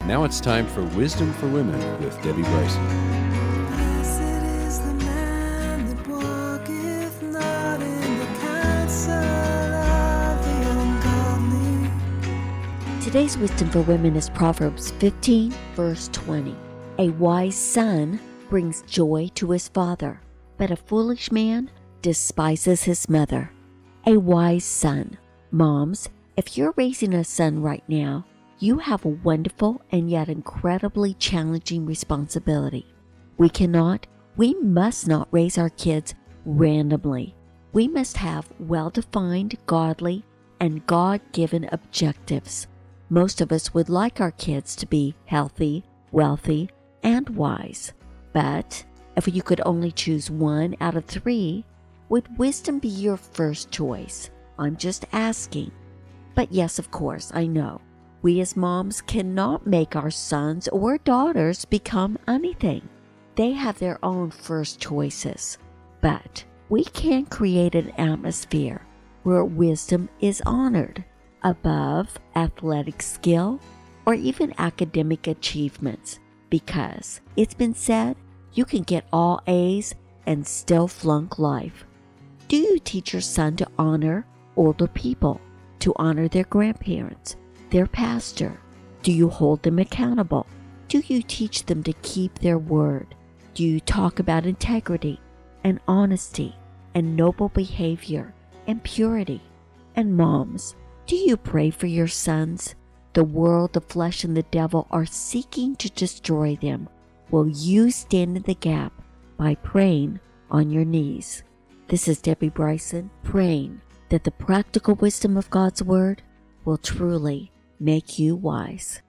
Now it's time for Wisdom for Women with Debbie Bryson. Blessed is the man that walketh not in the counsel of the ungodly. Today's Wisdom for Women is Proverbs 15, verse 20. A wise son brings joy to his father, but a foolish man despises his mother. A wise son. Moms, if you're raising a son right now, you have a wonderful and yet incredibly challenging responsibility. We must not raise our kids randomly. We must have well-defined, godly, and God-given objectives. Most of us would like our kids to be healthy, wealthy, and wise. But if you could only choose one out of three, would wisdom be your first choice? I'm just asking. But yes, of course, I know. We as moms cannot make our sons or daughters become anything. They have their own first choices. But we can create an atmosphere where wisdom is honored above athletic skill or even academic achievements, because it's been said you can get all A's and still flunk life. Do you teach your son to honor older people, to honor their grandparents, their pastor? Do you hold them accountable? Do you teach them to keep their word? Do you talk about integrity and honesty and noble behavior and purity? And moms, do you pray for your sons? The world, the flesh, and the devil are seeking to destroy them. Will you stand in the gap by praying on your knees? This is Debbie Bryson, praying that the practical wisdom of God's Word will truly make you wise.